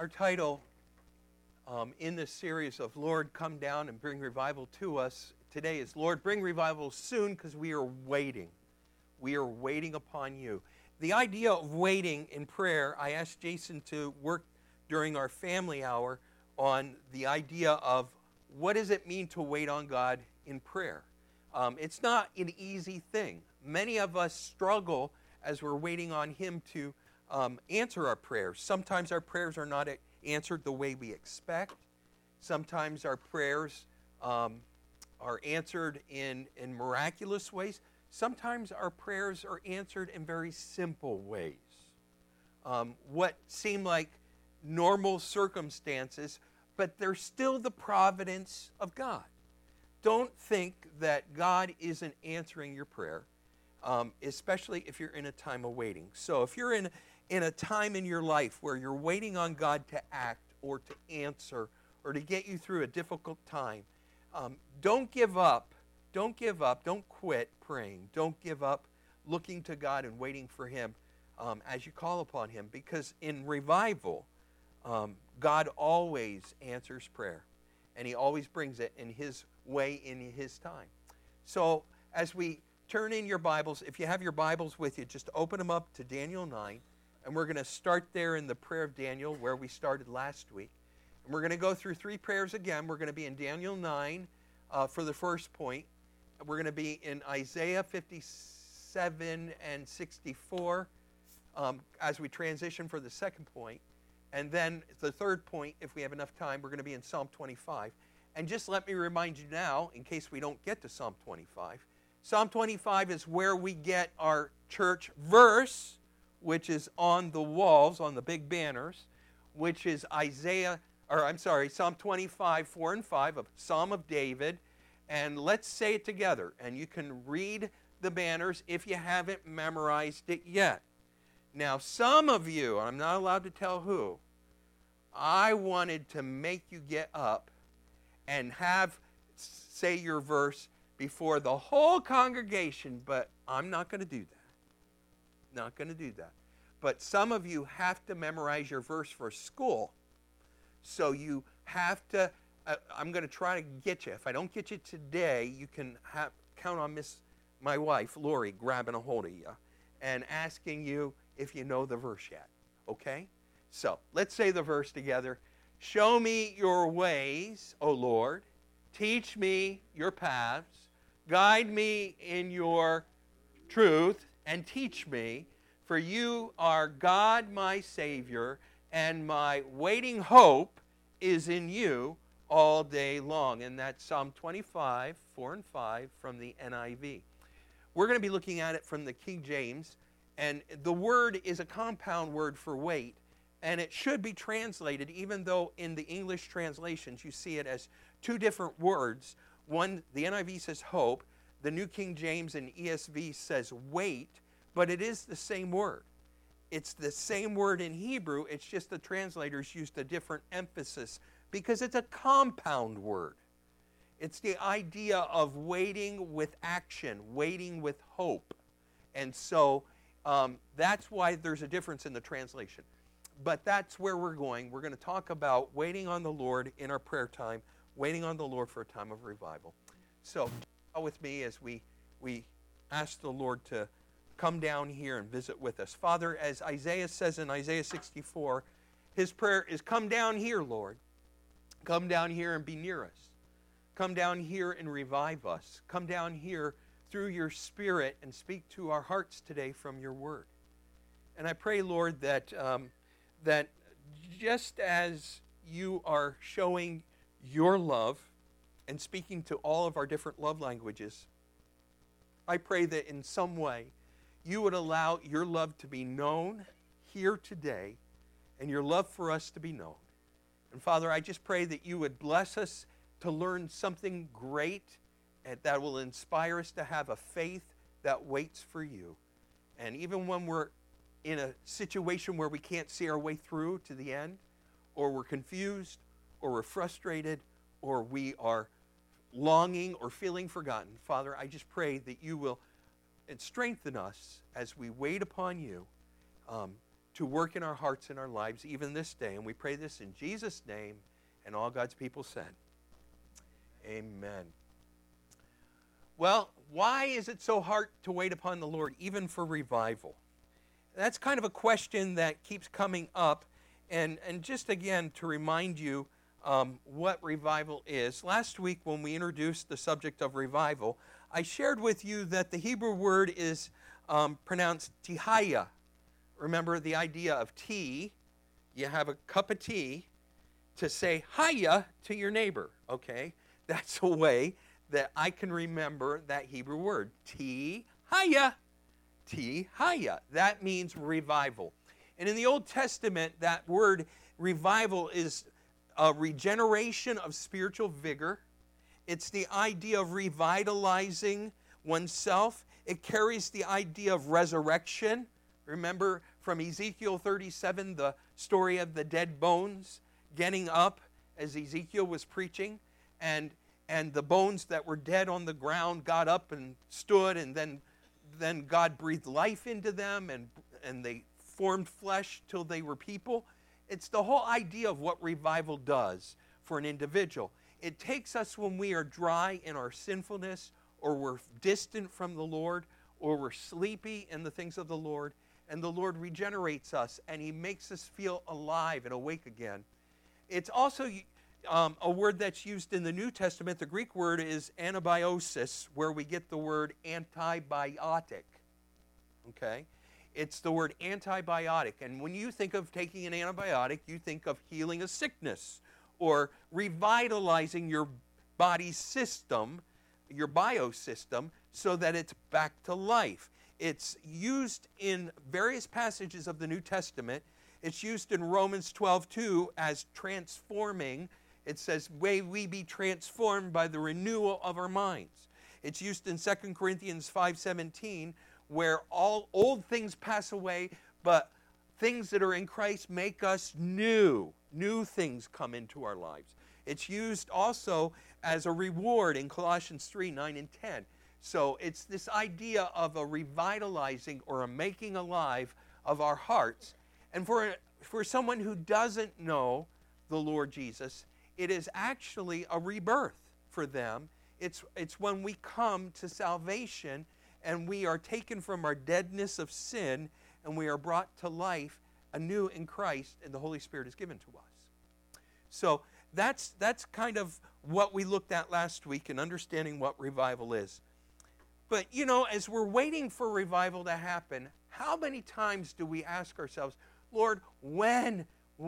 Our title in this series of Lord, Come Down and Bring Revival to Us today is Lord, Bring Revival Soon, because we are waiting. We are waiting upon you. The idea of waiting in prayer, I asked Jason to work during our family hour on the idea of what does it mean to wait on God in prayer. It's not an easy thing. Many of us struggle as we're waiting on Him to answer our prayers. Sometimes our prayers are not answered the way we expect. Sometimes our prayers are answered in miraculous ways. Sometimes our prayers are answered in very simple ways. What seem like normal circumstances, but they're still the providence of God. Don't think that God isn't answering your prayer, especially if you're in a time of waiting. So if you're in a time in your life where you're waiting on God to act or to answer or to get you through a difficult time, don't give up. Don't give up. Don't quit praying. Don't give up looking to God and waiting for Him as you call upon Him. Because in revival, God always answers prayer. And He always brings it in His way, in His time. So as we turn in your Bibles, if you have your Bibles with you, just open them up to Daniel 9. And we're going to start there in the prayer of Daniel where we started last week. And we're going to go through three prayers again. We're going to be in Daniel 9 for the first point. We're going to be in Isaiah 57 and 64 as we transition for the second point. And then the third point, if we have enough time, we're going to be in Psalm 25. And just let me remind you now, in case we don't get to Psalm 25, Psalm 25 is where we get our church verse, which is on the walls, on the big banners, which is Psalm 25, 4 and 5, a Psalm of David. And let's say it together. And you can read the banners if you haven't memorized it yet. Now, some of you, I'm not allowed to tell who, I wanted to make you get up and say your verse before the whole congregation, but I'm not going to do that. Not going to do that. But some of you have to memorize your verse for school. So you have to, I'm going to try to get you. If I don't get you today, you can count on my wife, Lori, grabbing a hold of you and asking you if you know the verse yet. Okay? So let's say the verse together. Show me your ways, O Lord. Teach me your paths. Guide me in your truth. And teach me, for you are God my Savior, and my waiting hope is in you all day long. And that's Psalm 25, 4 and 5 from the NIV. We're going to be looking at it from the King James, and the word is a compound word for wait, and it should be translated, even though in the English translations you see it as two different words. One, the NIV says hope. The New King James and ESV says wait, but it is the same word. It's the same word in Hebrew, it's just the translators used a different emphasis because it's a compound word. It's the idea of waiting with action, waiting with hope. And so that's why there's a difference in the translation. But that's where we're going. We're going to talk about waiting on the Lord in our prayer time, waiting on the Lord for a time of revival. So with me as we ask the Lord to come down here and visit with us. Father, as Isaiah says in Isaiah 64, his prayer is, come down here, Lord. Come down here and be near us. Come down here and revive us. Come down here through your Spirit and speak to our hearts today from your word. And I pray, Lord, that just as you are showing your love and speaking to all of our different love languages, I pray that in some way you would allow your love to be known here today and your love for us to be known. And Father, I just pray that you would bless us to learn something great and that will inspire us to have a faith that waits for you. And even when we're in a situation where we can't see our way through to the end, or we're confused, or we're frustrated, or we are longing or feeling forgotten, Father, I just pray that you will strengthen us as we wait upon you to work in our hearts and our lives even this day. And we pray this in Jesus' name, and all God's people said, amen. Well, why is it so hard to wait upon the Lord, even for revival? That's kind of a question that keeps coming up. And just again, to remind you what revival is, last week when we introduced the subject of revival, I shared with you that the Hebrew word is pronounced tihaya. Remember the idea of tea. You have a cup of tea to say hiya to your neighbor, okay? That's a way that I can remember that Hebrew word, tihaya. Tihaya. That means revival. And in the Old Testament, that word revival is a regeneration of spiritual vigor. It's the idea of revitalizing oneself. It carries the idea of resurrection. Remember from Ezekiel 37, the story of the dead bones getting up as Ezekiel was preaching, and the bones that were dead on the ground got up and stood, and then God breathed life into them, and they formed flesh till they were people. It's the whole idea of what revival does for an individual. It takes us when we are dry in our sinfulness, or we're distant from the Lord, or we're sleepy in the things of the Lord, and the Lord regenerates us, and He makes us feel alive and awake again. It's also a word that's used in the New Testament. The Greek word is anabiosis, where we get the word antibiotic. Okay? It's the word antibiotic. And when you think of taking an antibiotic, you think of healing a sickness or revitalizing your body's system, your biosystem, so that it's back to life. It's used in various passages of the New Testament. It's used in Romans 12:2 as transforming. It says, may we be transformed by the renewal of our minds. It's used in 2 Corinthians 5:17, where all old things pass away, but things that are in Christ make us new. New things come into our lives. It's used also as a reward in Colossians 3:9 and 10. So it's this idea of a revitalizing or a making alive of our hearts. And for someone who doesn't know the Lord Jesus, it is actually a rebirth for them. It's when we come to salvation and we are taken from our deadness of sin and we are brought to life anew in Christ, and the Holy Spirit is given to us. So that's kind of what we looked at last week in understanding what revival is. But, you know, as we're waiting for revival to happen, how many times do we ask ourselves, Lord, when?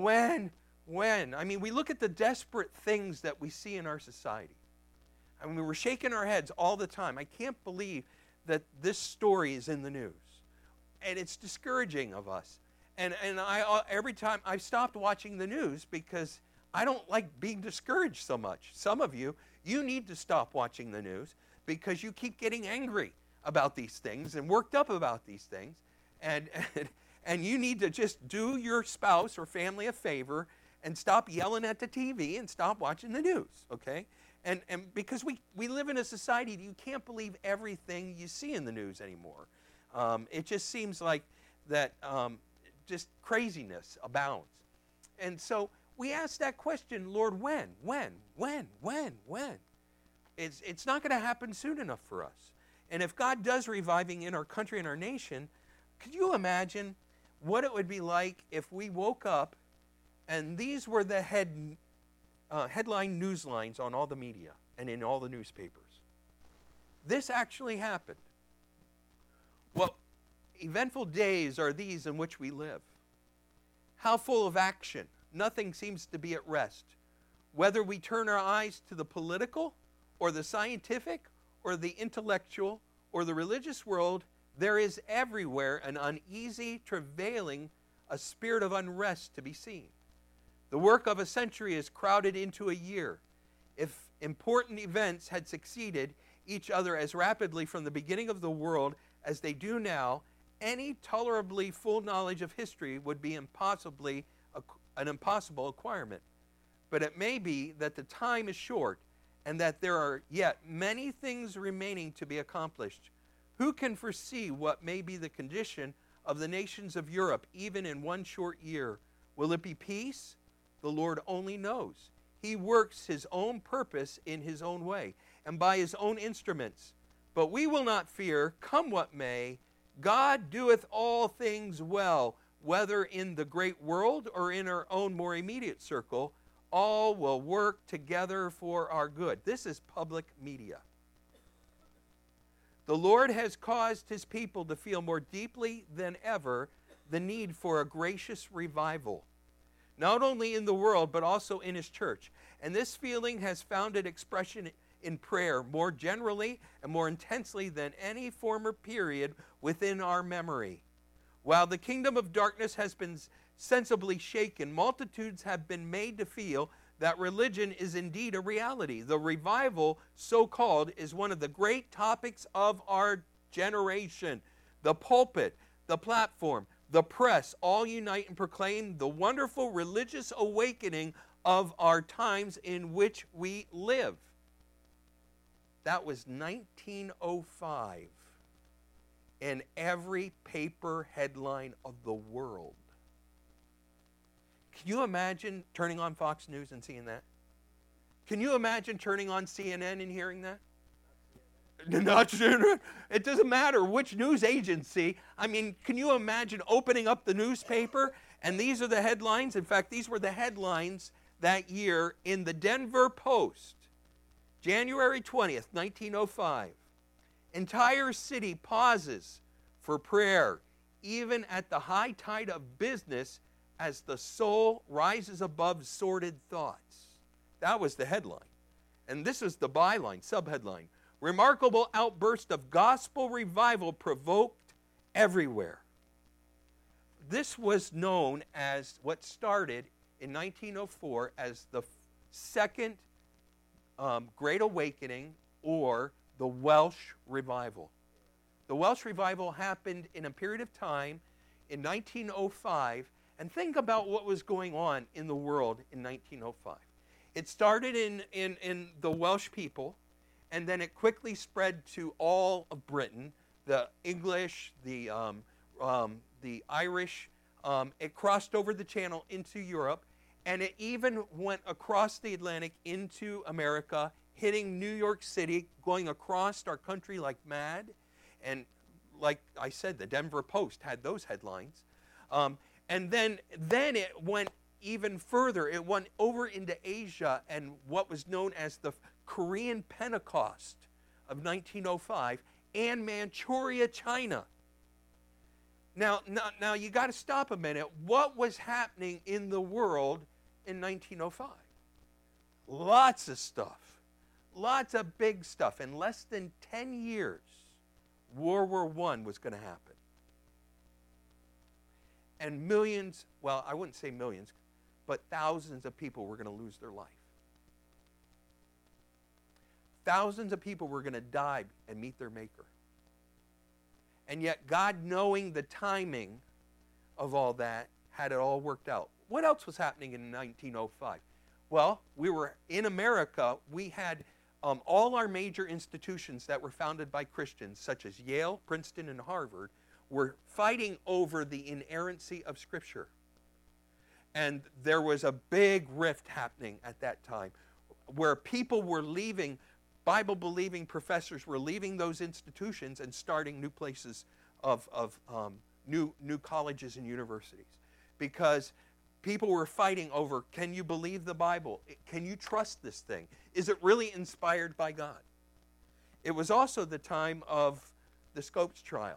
I mean, we look at the desperate things that we see in our society. I mean, we're shaking our heads all the time. I can't believe that this story is in the news. And it's discouraging of us. And every time I've stopped watching the news because I don't like being discouraged so much. Some of you need to stop watching the news because you keep getting angry about these things and worked up about these things. And you need to just do your spouse or family a favor and stop yelling at the TV and stop watching the news, okay? And because we live in a society, you can't believe everything you see in the news anymore. It just seems like that just craziness abounds. And so we ask that question, Lord, when? It's not going to happen soon enough for us. And if God does reviving in our country and our nation, could you imagine what it would be like if we woke up and these were the headline news lines on all the media and in all the newspapers? This actually happened. What eventful days are these in which we live? How full of action. Nothing seems to be at rest. Whether we turn our eyes to the political or the scientific or the intellectual or the religious world, there is everywhere an uneasy, travailing, a spirit of unrest to be seen. The work of a century is crowded into a year. If important events had succeeded each other as rapidly from the beginning of the world as they do now, any tolerably full knowledge of history would be an impossible acquirement. But it may be that the time is short and that there are yet many things remaining to be accomplished. Who can foresee what may be the condition of the nations of Europe, even in one short year. Will it be peace? The Lord only knows. He works his own purpose in his own way and by his own instruments. But we will not fear, come what may. God doeth all things well, whether in the great world or in our own more immediate circle. All will work together for our good. This is public media. The Lord has caused his people to feel more deeply than ever the need for a gracious revival, not only in the world, but also in his church. And this feeling has found its expression in prayer more generally and more intensely than any former period within our memory. While the kingdom of darkness has been sensibly shaken, multitudes have been made to feel that religion is indeed a reality. The revival, so-called, is one of the great topics of our generation. The pulpit, the platform, the press all unite and proclaim the wonderful religious awakening of our times in which we live. That was 1905 in every paper headline of the world. Can you imagine turning on Fox News and seeing that? Can you imagine turning on CNN and hearing that? Not CNN. It doesn't matter which news agency. I mean, can you imagine opening up the newspaper and these are the headlines? In fact, these were the headlines that year in the Denver Post. January 20th, 1905. Entire city pauses for prayer, even at the high tide of business, as the soul rises above sordid thoughts. That was the headline. And this is the byline, subheadline. Remarkable outburst of gospel revival provoked everywhere. This was known as what started in 1904 as the Second Great Awakening, or the Welsh Revival. The Welsh Revival happened in a period of time in 1905, and think about what was going on in the world in 1905. It started in the Welsh people, and then it quickly spread to all of Britain, the English, the Irish. It crossed over the Channel into Europe, and it even went across the Atlantic into America, hitting New York City, going across our country like mad. And like I said, the Denver Post had those headlines. And then it went even further. It went over into Asia and what was known as the Korean Pentecost of 1905 and Manchuria, China. Now you got to stop a minute. What was happening in the world in 1905? Lots of stuff. Lots of big stuff. In less than 10 years, World War I was going to happen. And millions, well, I wouldn't say millions, but thousands of people were going to lose their life. Thousands of people were going to die and meet their Maker. And yet God, knowing the timing of all that, had it all worked out. What else was happening in 1905? Well, we were in America. We had all our major institutions that were founded by Christians, such as Yale, Princeton, and Harvard, were fighting over the inerrancy of Scripture. And there was a big rift happening at that time where people were leaving, Bible-believing professors were leaving those institutions and starting new places of new colleges and universities. Because people were fighting over, can you believe the Bible? Can you trust this thing? Is it really inspired by God? It was also the time of the Scopes trial,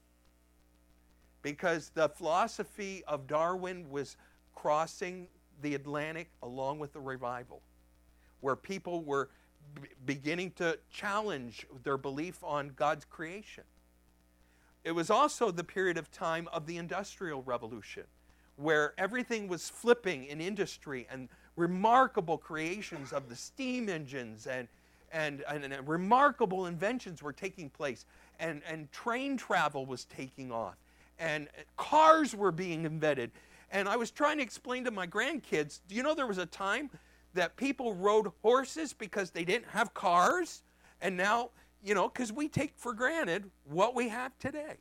because the philosophy of Darwin was crossing the Atlantic along with the revival, where people were beginning to challenge their belief on God's creation. It was also the period of time of the Industrial Revolution, where everything was flipping in industry and remarkable creations of the steam engines and remarkable inventions were taking place, and train travel was taking off, and cars were being invented. And I was trying to explain to my grandkids, do you know there was a time that people rode horses because they didn't have cars? And now, because we take for granted what we have today.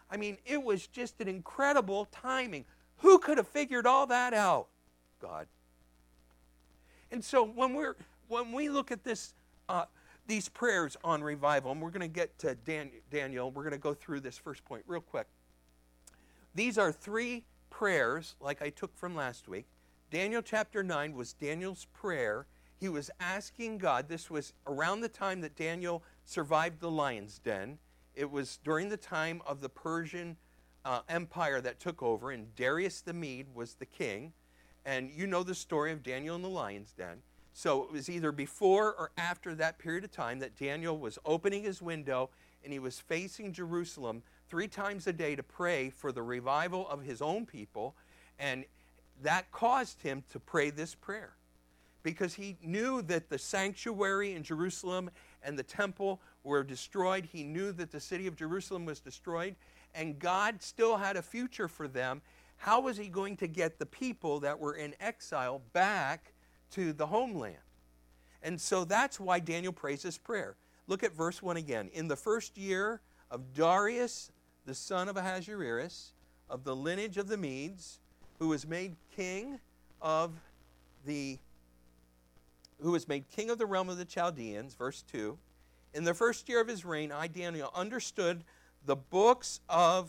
I mean, it was just an incredible timing. Who could have figured all that out? God. And so when we look at this, these prayers on revival, and we're going to get to Daniel, we're going to go through this first point real quick. These are 3 prayers, like I took from last week. Daniel chapter 9 was Daniel's prayer. He was asking God. This was around the time that Daniel survived the lion's den. It was during the time of the Persian Empire that took over, and Darius the Mede was the king. And you know the story of Daniel in the lion's den. So it was either before or after that period of time that Daniel was opening his window and he was facing Jerusalem 3 times a day to pray for the revival of his own people. And that caused him to pray this prayer because he knew that the sanctuary in Jerusalem and the temple were destroyed. He knew that the city of Jerusalem was destroyed, and God still had a future for them. How was he going to get the people that were in exile back to the homeland? And so that's why Daniel prays this prayer. Look at verse 1 again. In the first year of Darius, the son of Ahasuerus, of the lineage of the Medes, who was made king of the realm of the Chaldeans, verse 2. In the first year of his reign, I, Daniel, understood the books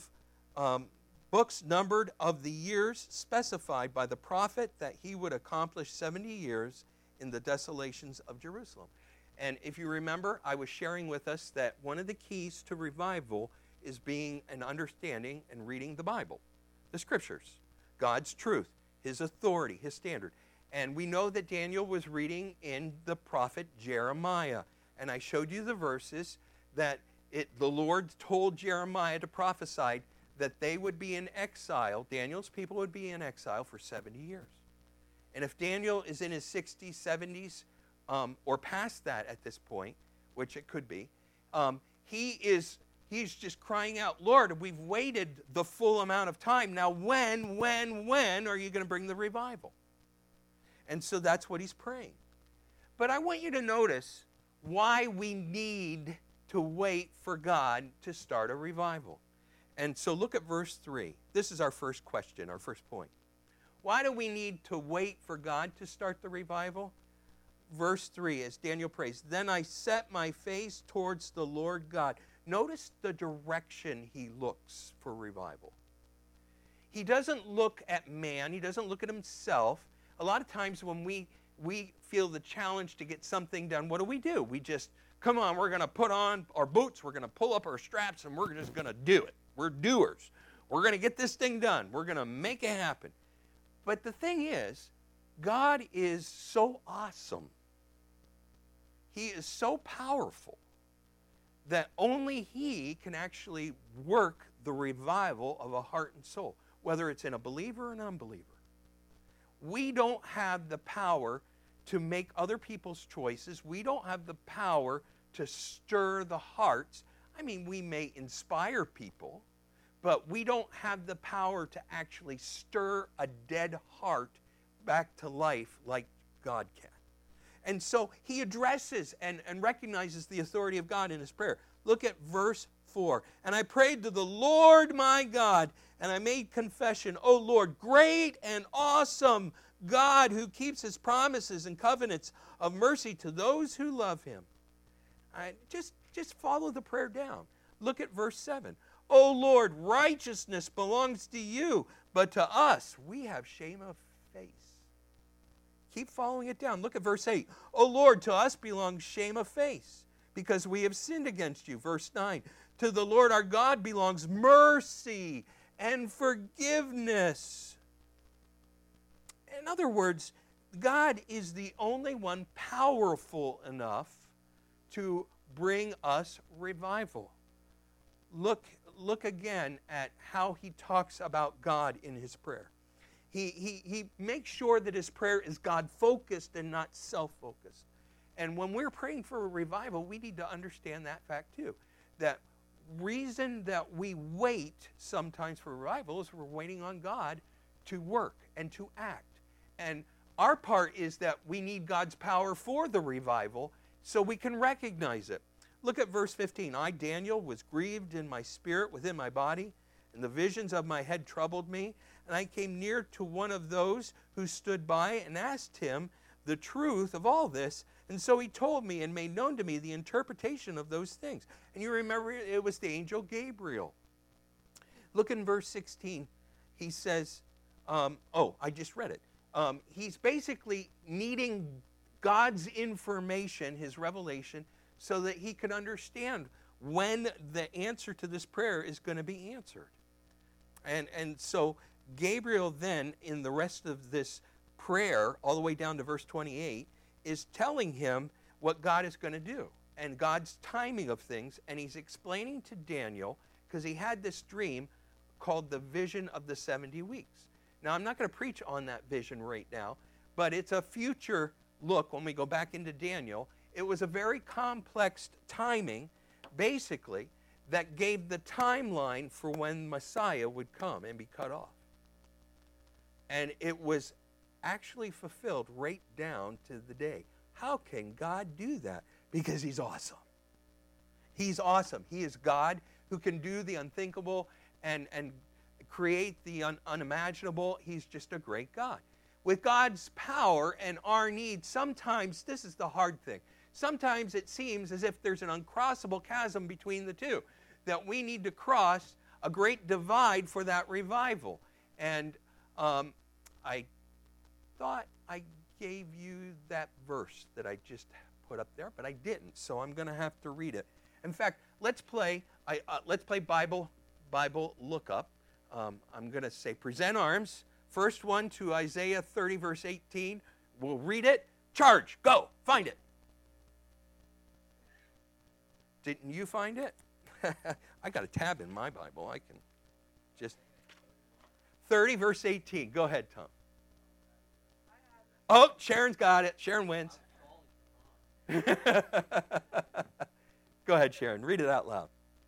numbered of the years specified by the prophet that he would accomplish 70 years in the desolations of Jerusalem. And if you remember, I was sharing with us that one of the keys to revival is being an understanding and reading the Bible, the Scriptures, God's truth, His authority, His standard. And we know that Daniel was reading in the prophet Jeremiah. And I showed you the verses that the Lord told Jeremiah to prophesy that they would be in exile, Daniel's people would be in exile for 70 years. And if Daniel is in his 60s, 70s, or past that at this point, which it could be, he's just crying out, Lord, we've waited the full amount of time. Now when are you going to bring the revival? And so that's what he's praying. But I want you to notice why we need to wait for God to start a revival. And so look at verse 3. This is our first question, our first point. Why do we need to wait for God to start the revival? Verse 3, as Daniel prays, then I set my face towards the Lord God. Notice the direction he looks for revival. He doesn't look at man. He doesn't look at himself. A lot of times when we feel the challenge to get something done, what do? We just, come on, we're going to put on our boots, we're going to pull up our straps, and we're just going to do it. We're doers. We're going to get this thing done. We're going to make it happen. But the thing is, God is so awesome. He is so powerful that only He can actually work the revival of a heart and soul, whether it's in a believer or an unbeliever. We don't have the power to make other people's choices. We don't have the power to stir the hearts. I mean, we may inspire people, but we don't have the power to actually stir a dead heart back to life like God can. And so he addresses and recognizes the authority of God in his prayer. Look at verse 4. And I prayed to the Lord my God, and I made confession, O Lord, great and awesome God who keeps his promises and covenants of mercy to those who love him. Just follow the prayer down. Look at verse 7. O Lord, righteousness belongs to you, but to us we have shame of face. Keep following it down. Look at verse 8. O Lord, to us belongs shame of face, because we have sinned against you. Verse 9. To the Lord our God belongs mercy and forgiveness. In other words, God is the only one powerful enough to bring us revival. Look again at how he talks about God in his prayer. He makes sure that his prayer is God-focused and not self-focused. And when we're praying for a revival, we need to understand that fact too. That reason that we wait sometimes for revival is we're waiting on God to work and to act. And our part is that we need God's power for the revival so we can recognize it. Look at verse 15. I, Daniel, was grieved in my spirit within my body, and the visions of my head troubled me. And I came near to one of those who stood by and asked him the truth of all this. And so he told me and made known to me the interpretation of those things. And you remember it was the angel Gabriel. Look in verse 16. He says, I just read it. He's basically needing God's information, his revelation, so that he could understand when the answer to this prayer is going to be answered. And so Gabriel then, in the rest of this prayer, all the way down to verse 28, is telling him what God is going to do and God's timing of things. And he's explaining to Daniel, because he had this dream called the vision of the 70 weeks. Now, I'm not going to preach on that vision right now, but it's a future look when we go back into Daniel. It was a very complex timing, basically, that gave the timeline for when Messiah would come and be cut off. And it was actually fulfilled right down to the day. How can God do that? Because he's awesome. He's awesome. He is God who can do the unthinkable and create the unimaginable. He's just a great God. With God's power and our needs, sometimes this is the hard thing. Sometimes it seems as if there's an uncrossable chasm between the two, that we need to cross a great divide for that revival. And I thought I gave you that verse that I just put up there, but I didn't, so I'm going to have to read it. In fact, let's play Bible lookup. I'm going to say present arms. First one to Isaiah 30, verse 18. We'll read it. Charge. Go. Find it. Didn't you find it? I got a tab in my Bible. I can just... 30, verse 18. Go ahead, Tom. Oh, Sharon's got it. Sharon wins. Go ahead, Sharon. Read it out loud.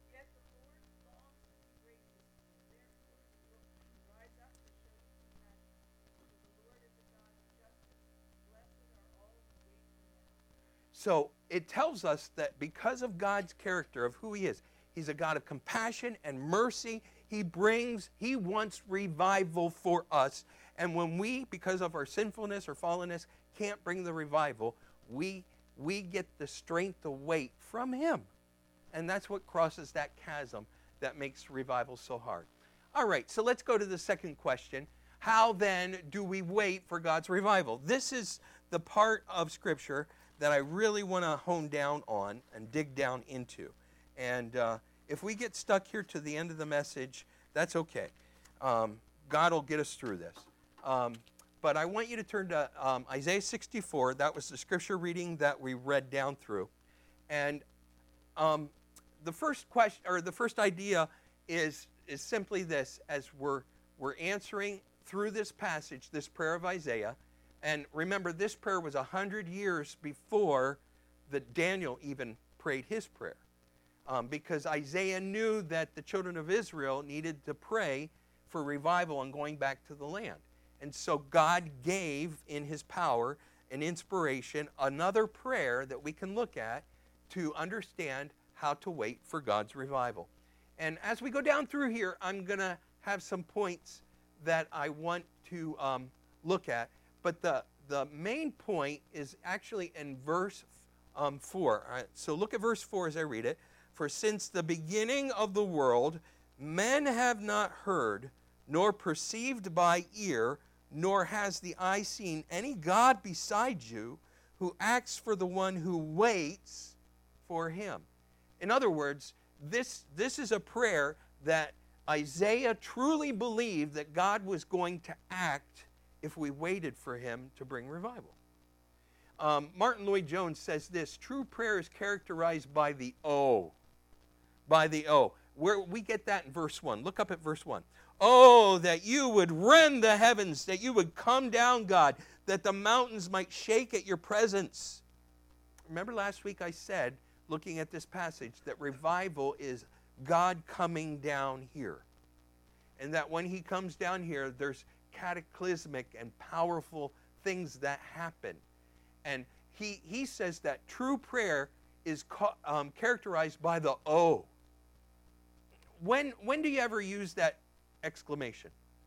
So it tells us that because of God's character of who he is, he's a God of compassion and mercy. He wants revival for us. And when we, because of our sinfulness or fallenness, can't bring the revival, we get the strength to wait from him. And that's what crosses that chasm that makes revival so hard. All right, so let's go to the second question. How then do we wait for God's revival? This is the part of Scripture that I really want to hone down on and dig down into. And if we get stuck here to the end of the message, that's okay. God will get us through this. But I want you to turn to Isaiah 64. That was the scripture reading that we read down through. And the first question, or the first idea is simply this: as we're answering through this passage, this prayer of Isaiah. And remember, this prayer was 100 years before that Daniel even prayed his prayer. Because Isaiah knew that the children of Israel needed to pray for revival and going back to the land. And so God gave, in his power and inspiration, another prayer that we can look at to understand how to wait for God's revival. And as we go down through here, I'm going to have some points that I want to look at. But the main point is actually in verse 4. All right, so look at verse 4 as I read it. For since the beginning of the world, men have not heard, nor perceived by ear, nor has the eye seen any God beside you who acts for the one who waits for him. In other words, this is a prayer that Isaiah truly believed that God was going to act if we waited for him to bring revival. Martin Lloyd-Jones says this: true prayer is characterized by the O. By the O. Where we get that in verse 1. Look up at verse 1. Oh, that you would rend the heavens, that you would come down, God, that the mountains might shake at your presence. Remember last week I said, looking at this passage, that revival is God coming down here. And that when he comes down here, there's cataclysmic and powerful things that happen. And he says that true prayer is characterized by the O. When do you ever use that exclamation?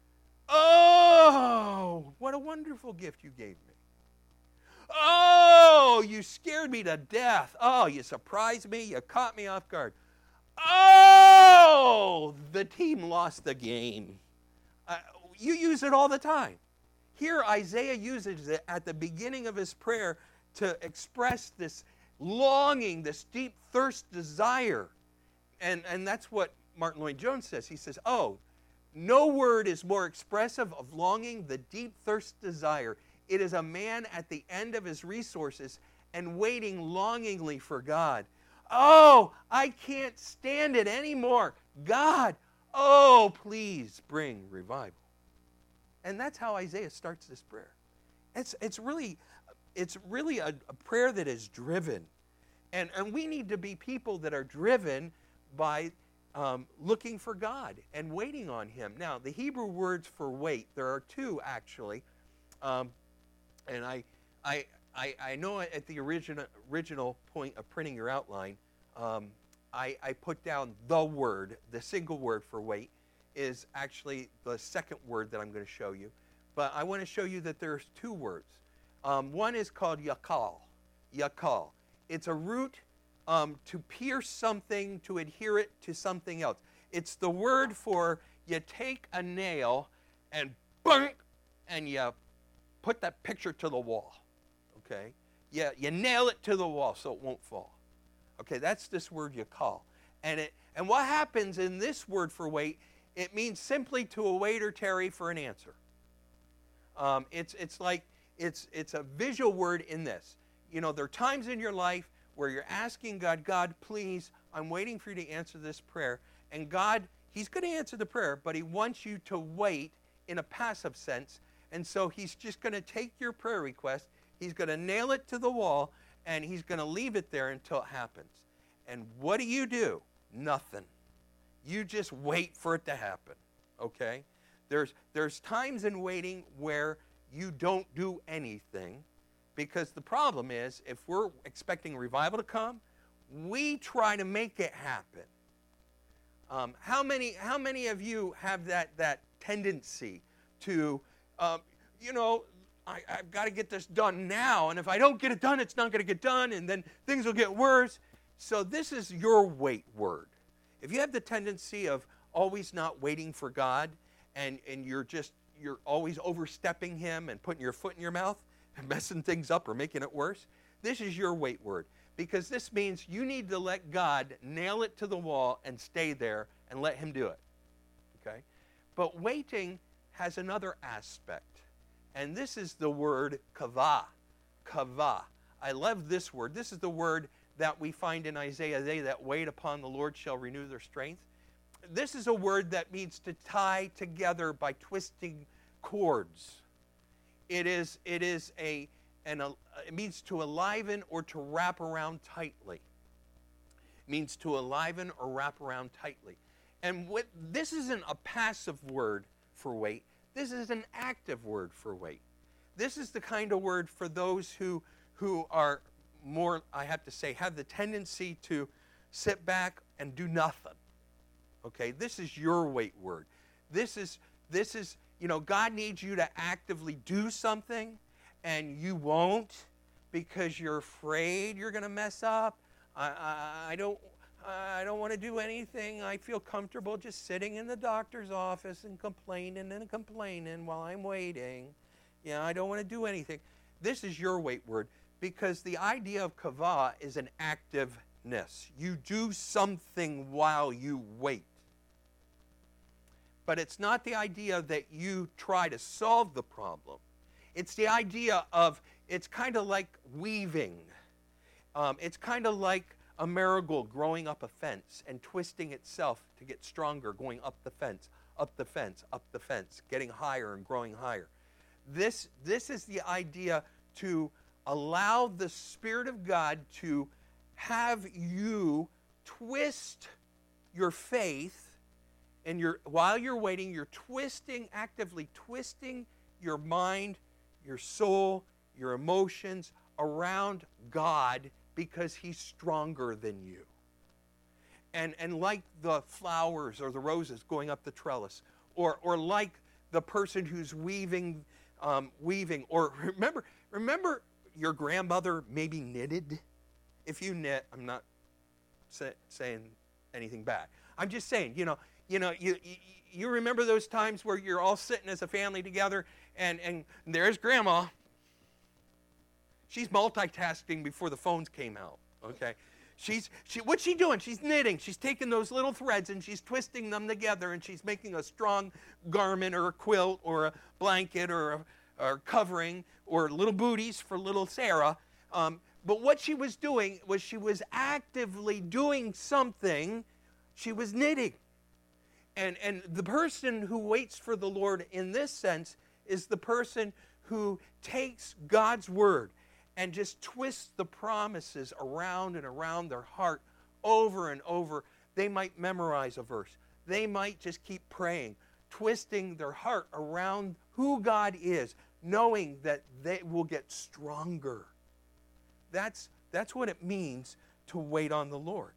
Oh, what a wonderful gift you gave me. Oh, you scared me to death. Oh, you surprised me. You caught me off guard. Oh, the team lost the game. You use it all the time. Here, Isaiah uses it at the beginning of his prayer to express this longing, this deep thirst, desire. And that's what Martin Lloyd-Jones says. He says, oh, no word is more expressive of longing, the deep thirst, desire. It is a man at the end of his resources and waiting longingly for God. Oh, I can't stand it anymore. God, oh, please bring revival. And that's how Isaiah starts this prayer. It's really a prayer that is driven. And we need to be people that are driven by looking for God and waiting on Him. Now, the Hebrew words for wait, there are two actually. And I know at the original point of printing your outline, I put down the single word for wait is actually the second word that I'm going to show you. But I want to show you that there's two words. One is called yakal. Yakal. It's a root to pierce something, to adhere it to something else. It's the word for you take a nail and bang, and you put that picture to the wall. Okay? Yeah, you nail it to the wall so it won't fall. Okay, that's this word yakal. And what happens in this word for wait, it means simply to await or tarry for an answer. It's a visual word in this. You know, there are times in your life where you're asking God, God, please, I'm waiting for you to answer this prayer. And God, He's going to answer the prayer, but He wants you to wait in a passive sense. And so He's just going to take your prayer request, He's going to nail it to the wall, and He's going to leave it there until it happens. And what do? Nothing. You just wait for it to happen, okay? There's times in waiting where you don't do anything, because the problem is, if we're expecting revival to come, we try to make it happen. How many of you have that tendency to, I've got to get this done now, and if I don't get it done, it's not going to get done, and then things will get worse. So this is your wait word. If you have the tendency of always not waiting for God, and you're always overstepping Him and putting your foot in your mouth and messing things up or making it worse, this is your wait word. Because this means you need to let God nail it to the wall and stay there and let Him do it. Okay? But waiting has another aspect. And this is the word kavah. Kavah. I love this word. This is the word that we find in Isaiah. They that wait upon the Lord shall renew their strength. This is a word that means to tie together by twisting cords. It means to enliven or to wrap around tightly. It means to enliven or wrap around tightly. And this isn't a passive word for wait. This is an active word for wait. This is the kind of word for those who are more, I have to say, have the tendency to sit back and do nothing. Okay, this is your wait word. This is, God needs you to actively do something, and you won't because you're afraid you're going to mess up. I don't want to do anything. I feel comfortable just sitting in the doctor's office and complaining while I'm waiting. I don't want to do anything. This is your wait word, because the idea of kavah is an activeness. You do something while you wait. But it's not the idea that you try to solve the problem. It's the idea of, it's kind of like weaving. It's kind of like a marigold growing up a fence and twisting itself to get stronger, going up the fence, up the fence, up the fence, getting higher and growing higher. This is the idea to allow the Spirit of God to have you twist your faith, and while you're waiting, you're actively twisting your mind, your soul, your emotions around God, because He's stronger than you. and like the flowers or the roses going up the trellis, or like the person who's weaving, or remember your grandmother maybe knitted. If you knit, I'm not saying anything bad. I'm just saying, you remember those times where you're all sitting as a family together, and there's Grandma. She's multitasking before the phones came out, okay? What's she doing? She's knitting. She's taking those little threads and she's twisting them together, and she's making a strong garment or a quilt or a blanket or covering or little booties for little Sarah. But what she was doing was she was actively doing something. She was knitting. And the person who waits for the Lord in this sense is the person who takes God's word and just twists the promises around and around their heart over and over. They might memorize a verse. They might just keep praying, twisting their heart around who God is, knowing that they will get stronger. That's what it means to wait on the Lord.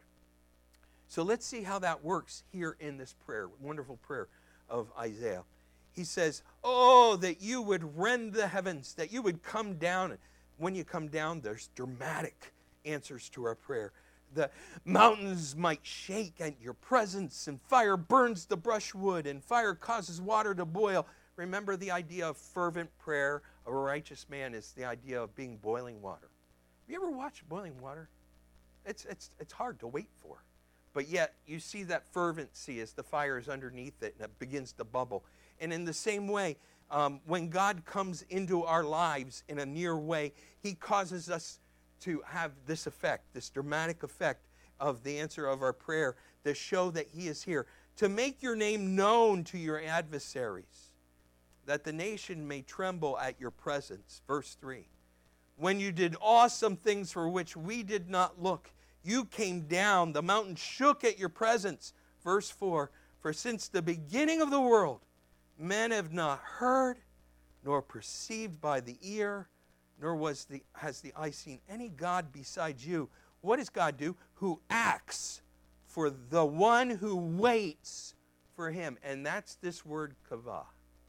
So let's see how that works here in this prayer, wonderful prayer of Isaiah. He says, oh, that you would rend the heavens, that you would come down. When you come down, there's dramatic answers to our prayer. The mountains might shake at your presence, and fire burns the brushwood, and fire causes water to boil. Remember, the idea of fervent prayer of a righteous man is the idea of being boiling water. Have you ever watched boiling water? It's hard to wait for. But yet, you see that fervency as the fire is underneath it, and it begins to bubble. And in the same way, when God comes into our lives in a near way, he causes us to have this effect, this dramatic effect of the answer of our prayer to show that he is here, to make your name known to your adversaries, that the nation may tremble at your presence. Verse 3, when you did awesome things for which we did not look, you came down, the mountain shook at your presence. Verse 4, for since the beginning of the world, men have not heard, nor perceived by the ear, nor has the eye seen any God besides you. What does God do? Who acts for the one who waits for him. And that's this word kavah.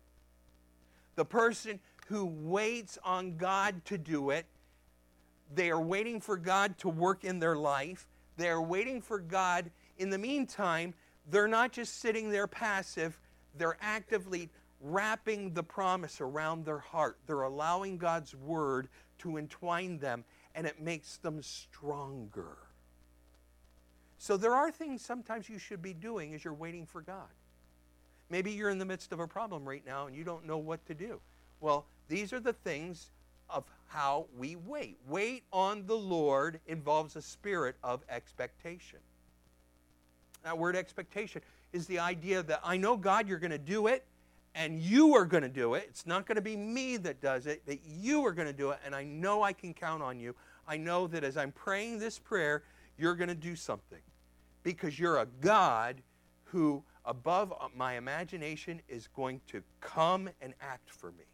The person who waits on God to do it. They are waiting for God to work in their life. They are waiting for God. In the meantime, they're not just sitting there passive. They're actively wrapping the promise around their heart. They're allowing God's word to entwine them, and it makes them stronger. So there are things sometimes you should be doing as you're waiting for God. Maybe you're in the midst of a problem right now and you don't know what to do. Well, these are the things of how we wait. Wait on the Lord involves a spirit of expectation. That word expectation is the idea that I know, God, you're going to do it, and you are going to do it. It's not going to be me that does it, that you are going to do it, and I know I can count on you. I know that as I'm praying this prayer, you're going to do something, because you're a God who, above my imagination, is going to come and act for me.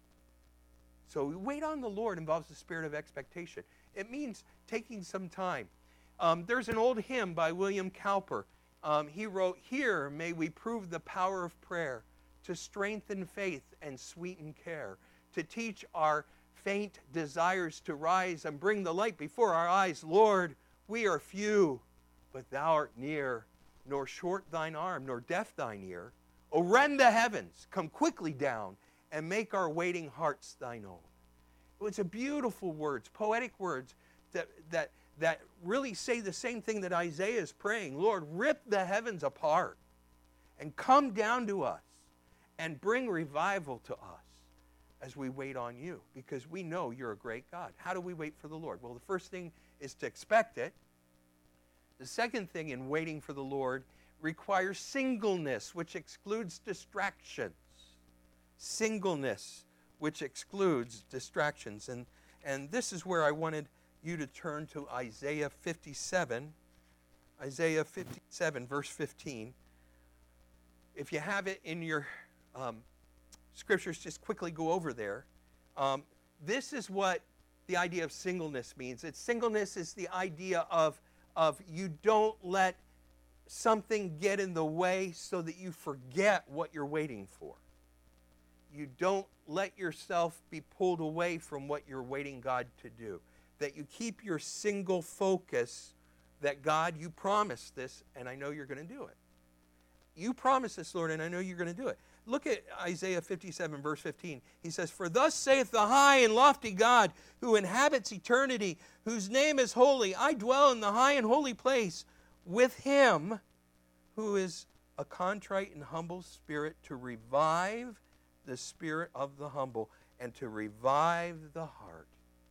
So wait on the Lord involves the spirit of expectation. It means taking some time. There's an old hymn by William Cowper. He wrote, "Here may we prove the power of prayer, to strengthen faith and sweeten care, to teach our faint desires to rise and bring the light before our eyes. Lord, we are few, but thou art near, nor short thine arm, nor deaf thine ear. O rend the heavens, come quickly down, and make our waiting hearts thine own." It's a beautiful words, poetic words that really say the same thing that Isaiah is praying. Lord, rip the heavens apart and come down to us and bring revival to us as we wait on you, because we know you're a great God. How do we wait for the Lord? Well, the first thing is to expect it. The second thing in waiting for the Lord requires singleness, which excludes distractions. Singleness, which excludes distractions. And this is where I wanted you to turn to Isaiah 57. Isaiah 57, verse 15. If you have it in your scriptures, just quickly go over there. This is what the idea of singleness means. Singleness is the idea of you don't let something get in the way so that you forget what you're waiting for. You don't let yourself be pulled away from what you're waiting God to do. That you keep your single focus that, God, you promised this, and I know you're going to do it. You promised this, Lord, and I know you're going to do it. Look at Isaiah 57, verse 15. He says, "For thus saith the high and lofty God, who inhabits eternity, whose name is holy. I dwell in the high and holy place with him who is a contrite and humble spirit, to revive the spirit of the humble and to revive the heart."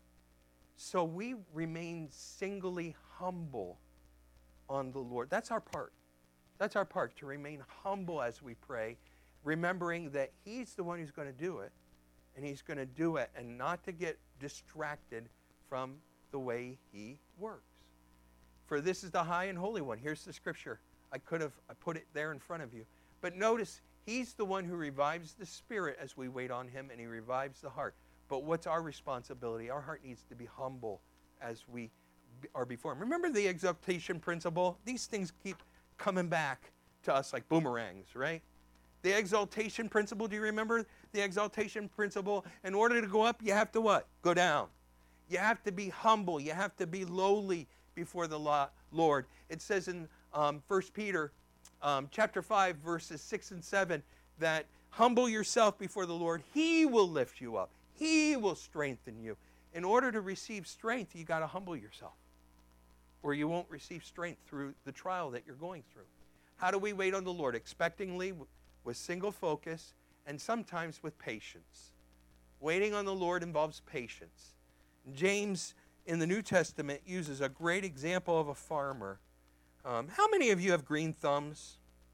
So we remain singly humble on the Lord. That's our part. That's our part, to remain humble as we pray, remembering that he's the one who's going to do it, and he's going to do it, and not to get distracted from the way he works. For this is the high and holy one. Here's the scripture. I put it there in front of you. But notice, he's the one who revives the spirit as we wait on him, and he revives the heart. But what's our responsibility? Our heart needs to be humble as we are before him. Remember the exaltation principle? These things keep coming back to us like boomerangs, right? The exaltation principle, do you remember the exaltation principle? In order to go up, you have to what? Go down. You have to be humble. You have to be lowly before the Lord. It says in 1 Peter chapter 5, verses 6 and 7, that humble yourself before the Lord. He will lift you up. He will strengthen you. In order to receive strength, you got to humble yourself, or you won't receive strength through the trial that you're going through. How do we wait on the Lord? Expectingly, with single focus, and sometimes with patience. Waiting on the Lord involves patience. James, in the New Testament, uses a great example of a farmer. How many of you have green thumbs?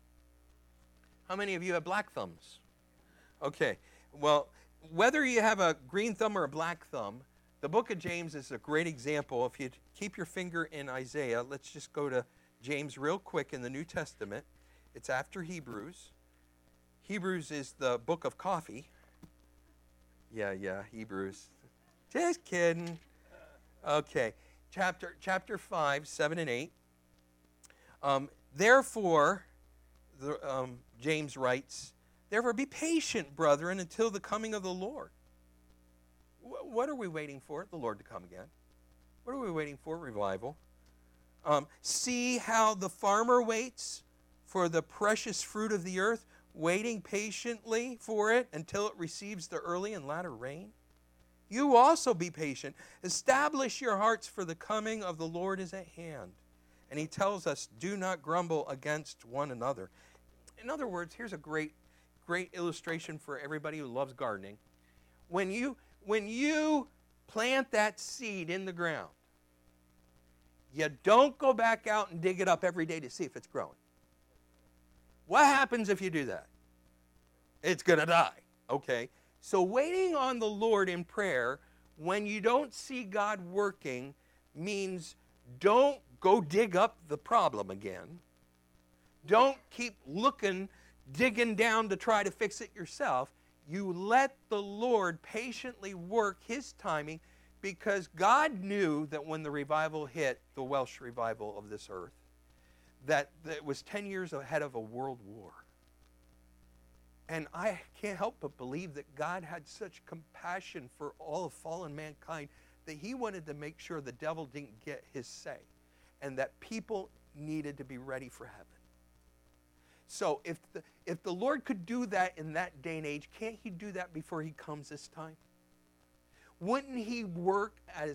How many of you have black thumbs? Okay, well, whether you have a green thumb or a black thumb, the book of James is a great example. If you keep your finger in Isaiah, let's just go to James real quick in the New Testament. It's after Hebrews. Hebrews is the book of coffee. Yeah, Hebrews. Just kidding. Okay, chapter 5, 7 and 8. Therefore, James writes, "Therefore be patient, brethren, until the coming of the Lord." What are we waiting for? The Lord to come again. What are we waiting for? Revival. See how the farmer waits for the precious fruit of the earth, waiting patiently for it until it receives the early and latter rain. You also be patient. Establish your hearts, for the coming of the Lord is at hand. And he tells us, do not grumble against one another. In other words, here's a great illustration for everybody who loves gardening. When you plant that seed in the ground, you don't go back out and dig it up every day to see if it's growing. What happens if you do that? It's going to die, okay? So waiting on the Lord in prayer when you don't see God working means don't go dig up the problem again. Don't keep digging down to try to fix it yourself. You let the Lord patiently work his timing, because God knew that when the revival hit, the Welsh revival of this earth, that it was 10 years ahead of a world war. And I can't help but believe that God had such compassion for all of fallen mankind that he wanted to make sure the devil didn't get his say, and that people needed to be ready for heaven. So if the Lord could do that in that day and age, can't he do that before he comes this time? Wouldn't he work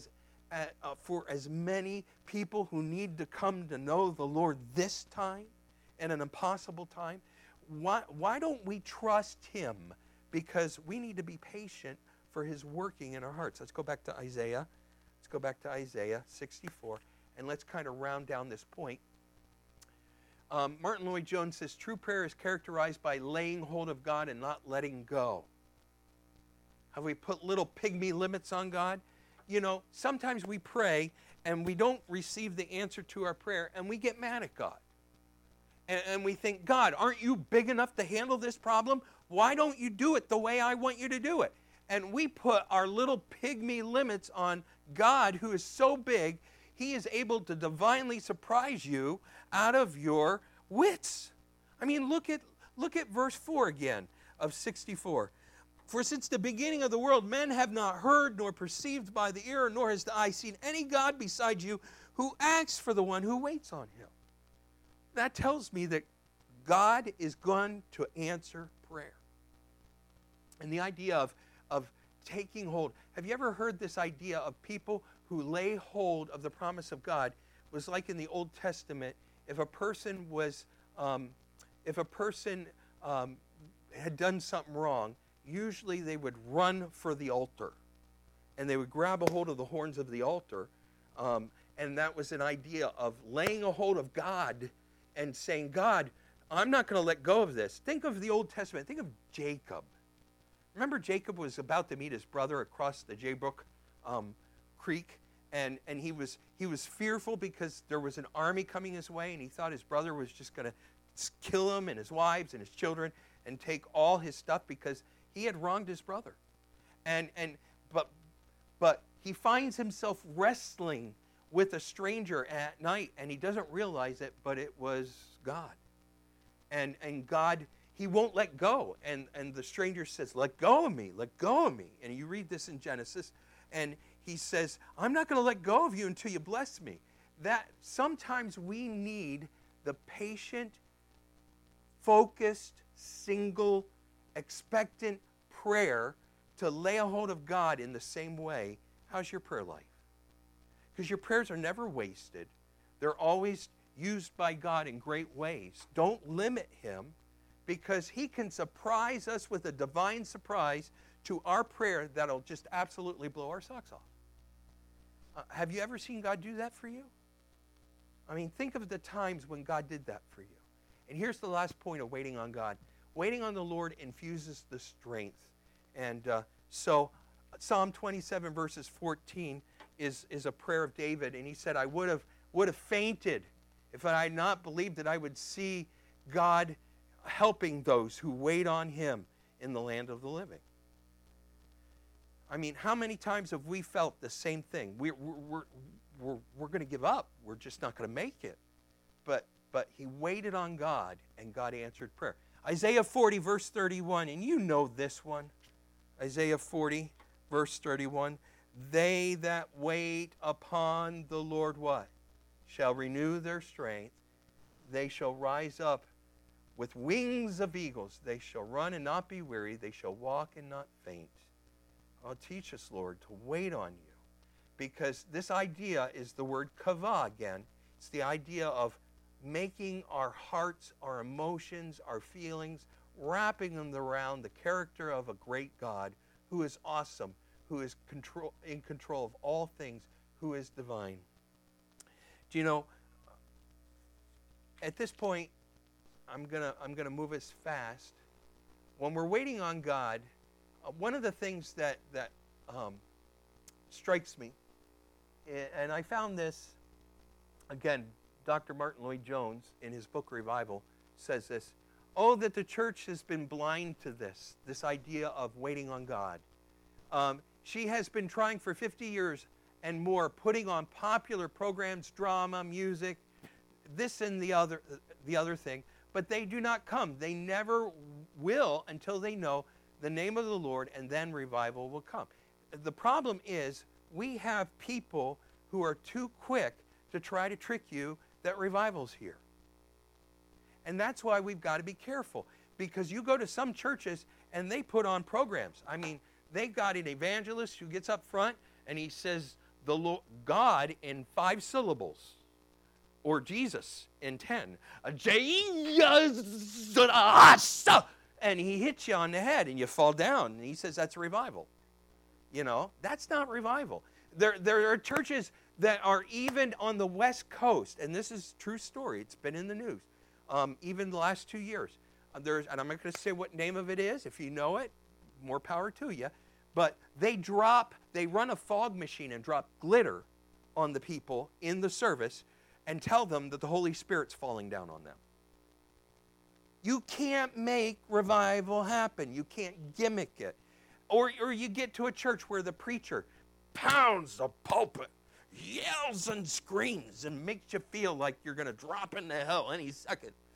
for as many people who need to come to know the Lord this time, in an impossible time? Why don't we trust him? Because we need to be patient for his working in our hearts. Let's go back to Isaiah. Let's go back to Isaiah 64, and let's kind of round down this point. Martin Lloyd-Jones says, true prayer is characterized by laying hold of God and not letting go. Have we put little pygmy limits on God? You know, sometimes we pray and we don't receive the answer to our prayer, and we get mad at God. And we think, God, aren't you big enough to handle this problem? Why don't you do it the way I want you to do it? And we put our little pygmy limits on God, who is so big, he is able to divinely surprise you out of your wits. I mean, look at verse 4 again of 64. For since the beginning of the world, men have not heard nor perceived by the ear, nor has the eye seen any God beside you who acts for the one who waits on him. That tells me that God is going to answer prayer. And the idea of taking hold. Have you ever heard this idea of people who lay hold of the promise of God? It was like in the Old Testament, if a person had done something wrong, usually they would run for the altar. And they would grab a hold of the horns of the altar. And that was an idea of laying a hold of God and saying, God, I'm not going to let go of this. Think of the Old Testament. Think of Jacob. Remember, Jacob was about to meet his brother across the Jabbok Creek, and he was fearful because there was an army coming his way, and he thought his brother was just going to kill him and his wives and his children and take all his stuff because he had wronged his brother. But he finds himself wrestling with a stranger at night, and he doesn't realize it, but it was God. And God, he won't let go. And the stranger says, let go of me, let go of me. And you read this in Genesis, and he says, I'm not going to let go of you until you bless me. That sometimes we need the patient, focused, single, expectant prayer to lay a hold of God in the same way. How's your prayer life? Because your prayers are never wasted. They're always used by God in great ways. Don't limit him, because he can surprise us with a divine surprise to our prayer that'll just absolutely blow our socks off. Have you ever seen God do that for you? I mean, think of the times when God did that for you. And here's the last point of waiting on God. Waiting on the Lord infuses the strength. And so Psalm 27 verses 14 is a prayer of David. And he said, I would have fainted if I had not believed that I would see God helping those who wait on him in the land of the living. I mean, how many times have we felt the same thing? We're going to give up. We're just not going to make it. But he waited on God, and God answered prayer. Isaiah 40, verse 31, and you know this one. Isaiah 40, verse 31. They that wait upon the Lord, what? Shall renew their strength. They shall rise up with wings of eagles. They shall run and not be weary. They shall walk and not faint. Oh, teach us, Lord, to wait on you. Because this idea is the word kavah again. It's the idea of making our hearts, our emotions, our feelings, wrapping them around the character of a great God who is awesome, who is in control of all things, who is divine. Do you know, at this point, I'm gonna move us fast. When we're waiting on God, one of the things that strikes me, and I found this, again, Dr. Martin Lloyd-Jones, in his book Revival, says this, oh, that the church has been blind to this idea of waiting on God. She has been trying for 50 years and more, putting on popular programs, drama, music, this and the other thing, but they do not come. They never will until they know the name of the Lord, and then revival will come. The problem is we have people who are too quick to try to trick you that revival's here. And that's why we've got to be careful, because you go to some churches and they put on programs. I mean, they got an evangelist who gets up front and he says the Lord, God in 5 syllables, or Jesus in 10. And he hits you on the head and you fall down, and he says that's revival. You know, that's not revival. There are churches that are even on the West Coast, and this is a true story. It's been in the news, even the last 2 years. And I'm not going to say what name of it is. If you know it, more power to you. But they run a fog machine and drop glitter on the people in the service and tell them that the Holy Spirit's falling down on them. You can't make revival happen. You can't gimmick it. Or you get to a church where the preacher pounds the pulpit, yells and screams, and makes you feel like you're going to drop into hell any second.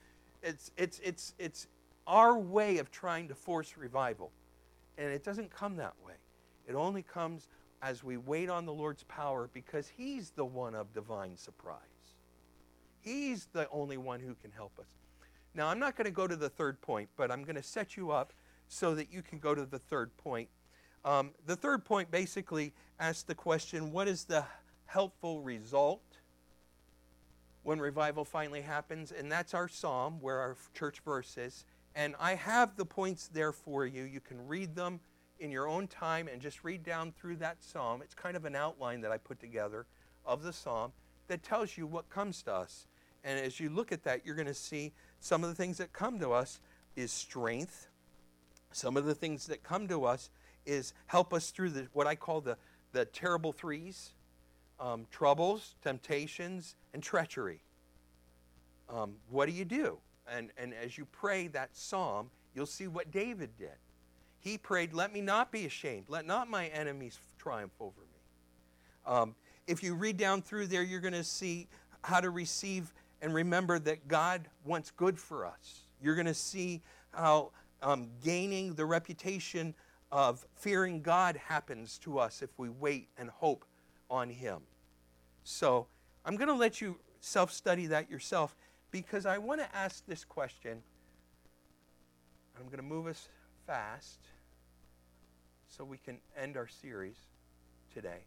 It's our way of trying to force revival. And it doesn't come that way. It only comes as we wait on the Lord's power, because he's the one of divine surprise. He's the only one who can help us. Now, I'm not going to go to the third point, but I'm going to set you up so that you can go to the third point. The third point basically asks the question, what is the helpful result when revival finally happens? And that's our psalm, where our church verse is. And I have the points there for you. You can read them in your own time and just read down through that psalm. It's kind of an outline that I put together of the psalm that tells you what comes to us. And as you look at that, you're going to see some of the things that come to us is strength. Some of the things that come to us is help us through what I call the terrible threes, troubles, temptations, and treachery. What do you do? And as you pray that psalm, you'll see what David did. He prayed, let me not be ashamed. Let not my enemies triumph over me. If you read down through there, you're going to see how to receive and remember that God wants good for us. You're going to see how gaining the reputation of fearing God happens to us if we wait and hope on him. So I'm going to let you self-study that yourself, because I want to ask this question. I'm going to move us fast so we can end our series today.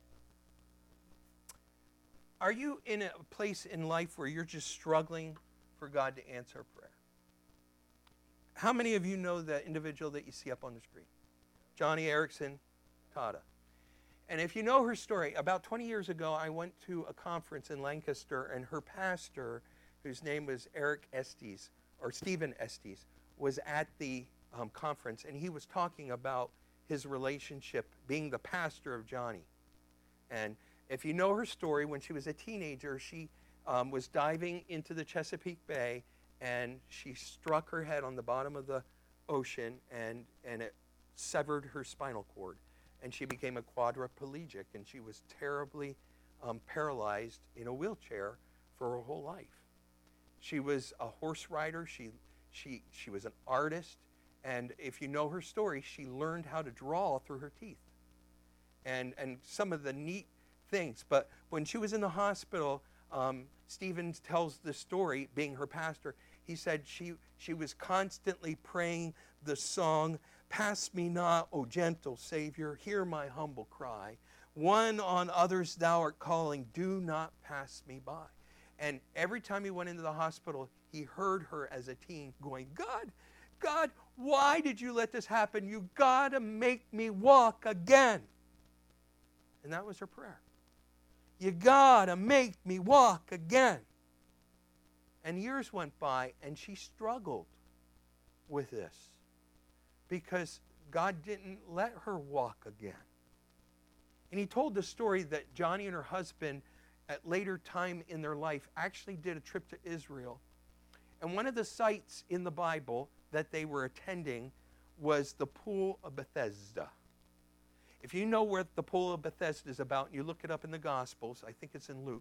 Are you in a place in life where you're just struggling for God to answer prayer? How many of you know the individual that you see up on the screen? Joni Eareckson Tada. And if you know her story, about 20 years ago, I went to a conference in Lancaster, and her pastor, whose name was Eric Estes, or Stephen Estes, was at the conference, and he was talking about his relationship, being the pastor of Joni. And if you know her story, when she was a teenager, she was diving into the Chesapeake Bay, and she struck her head on the bottom of the ocean, and it severed her spinal cord. And she became a quadriplegic, and she was terribly paralyzed in a wheelchair for her whole life. She was a horse rider. She was an artist. And if you know her story, she learned how to draw through her teeth. And some of the neat things. But when she was in the hospital, Stephen tells the story, being her pastor. He said she was constantly praying the song, "Pass me not, O gentle Savior, hear my humble cry. One on others thou art calling, do not pass me by." And every time he went into the hospital, he heard her as a teen going, God, why did you let this happen? You got to make me walk again. And that was her prayer. You got to make me walk again. And years went by, and she struggled with this because God didn't let her walk again. And he told the story that Joni and her husband, at later time in their life, actually did a trip to Israel. And one of the sites in the Bible that they were attending was the Pool of Bethesda. If you know where the Pool of Bethesda is about, and you look it up in the Gospels, I think it's in Luke.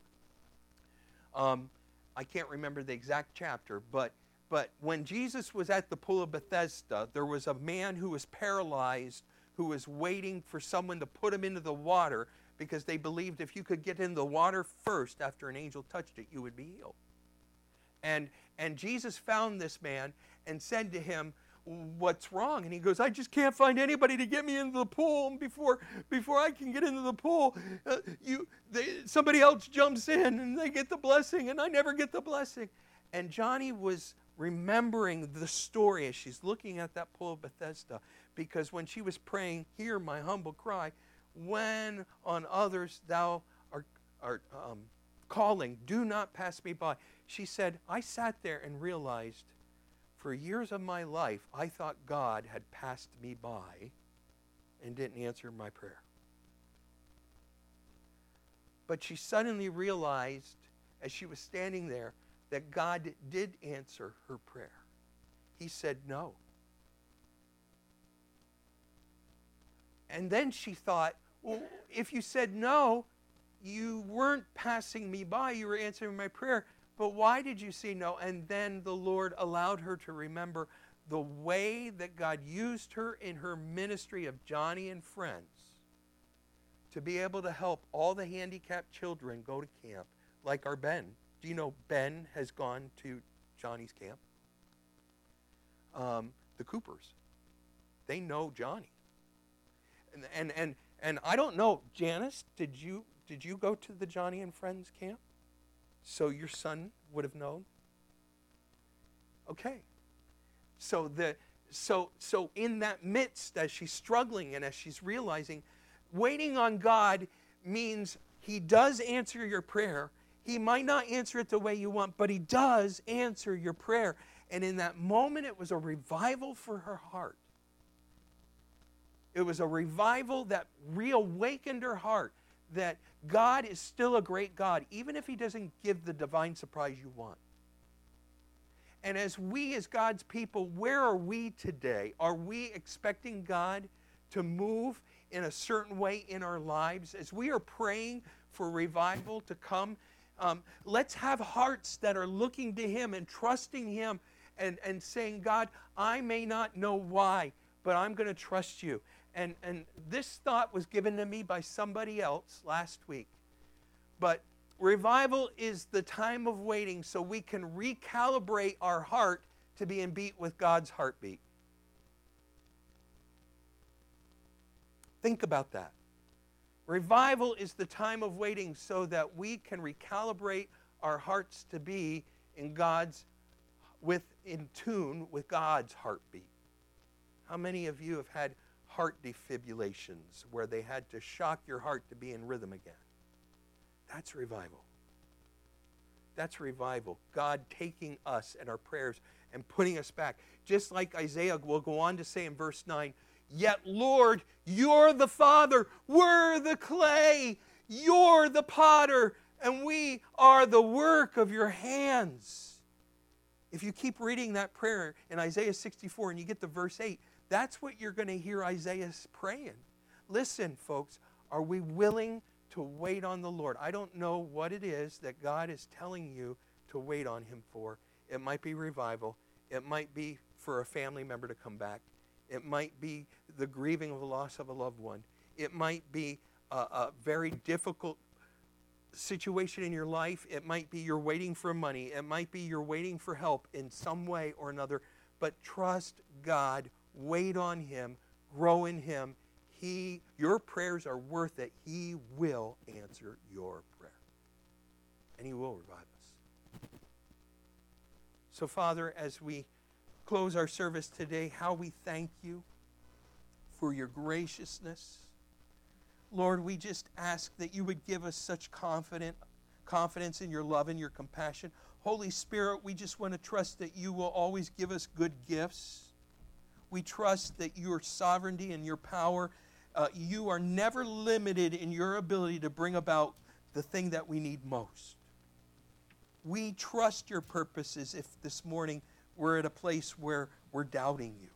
I can't remember the exact chapter, but when Jesus was at the Pool of Bethesda, there was a man who was paralyzed, who was waiting for someone to put him into the water, because they believed if you could get in the water first after an angel touched it, you would be healed. And Jesus found this man and said to him, "What's wrong?" And he goes, "I just can't find anybody to get me into the pool. Before I can get into the pool, somebody else jumps in and they get the blessing, and I never get the blessing." And Joni was remembering the story as she's looking at that Pool of Bethesda, because when she was praying, "Hear my humble cry, when on others thou art calling, do not pass me by." She said, "I sat there and realized for years of my life, I thought God had passed me by and didn't answer my prayer." But she suddenly realized, as she was standing there, that God did answer her prayer. He said no. And then she thought, well, if you said no, you weren't passing me by, you were answering my prayer. But why did you say no? And then the Lord allowed her to remember the way that God used her in her ministry of Johnny and Friends to be able to help all the handicapped children go to camp, like our Ben. Do you know Ben has gone to Johnny's camp? The Coopers. They know Johnny. And I don't know, Janice, did you go to the Johnny and Friends camp? So your son would have known? Okay. So in that midst, as she's struggling and as she's realizing, waiting on God means He does answer your prayer. He might not answer it the way you want, but He does answer your prayer. And in that moment, it was a revival for her heart. It was a revival that reawakened her heart that God is still a great God, even if He doesn't give the divine surprise you want. And as we, as God's people, where are we today? Are we expecting God to move in a certain way in our lives? As we are praying for revival to come, let's have hearts that are looking to Him and trusting Him and saying, God, I may not know why, but I'm going to trust You. And this thought was given to me by somebody else last week. But revival is the time of waiting so we can recalibrate our heart to be in beat with God's heartbeat. Think about that. Revival is the time of waiting so that we can recalibrate our hearts to be in tune with God's heartbeat. How many of you have had heart defibrillations where they had to shock your heart to be in rhythm again? That's revival. That's revival. God taking us and our prayers and putting us back. Just like Isaiah will go on to say in verse 9, yet Lord, You're the Father, we're the clay, You're the potter, and we are the work of Your hands. If you keep reading that prayer in Isaiah 64 and you get to verse 8, that's what you're going to hear Isaiah praying. Listen, folks, are we willing to wait on the Lord? I don't know what it is that God is telling you to wait on Him for. It might be revival. It might be for a family member to come back. It might be the grieving of the loss of a loved one. It might be a very difficult situation in your life. It might be you're waiting for money. It might be you're waiting for help in some way or another. But trust God. Wait on Him. Grow in Him. Your prayers are worth it. He will answer your prayer. And He will revive us. So, Father, as we close our service today, how we thank You for Your graciousness. Lord, we just ask that You would give us such confidence in Your love and Your compassion. Holy Spirit, we just want to trust that You will always give us good gifts. We trust that Your sovereignty and Your power, You are never limited in Your ability to bring about the thing that we need most. We trust Your purposes if this morning we're at a place where we're doubting You.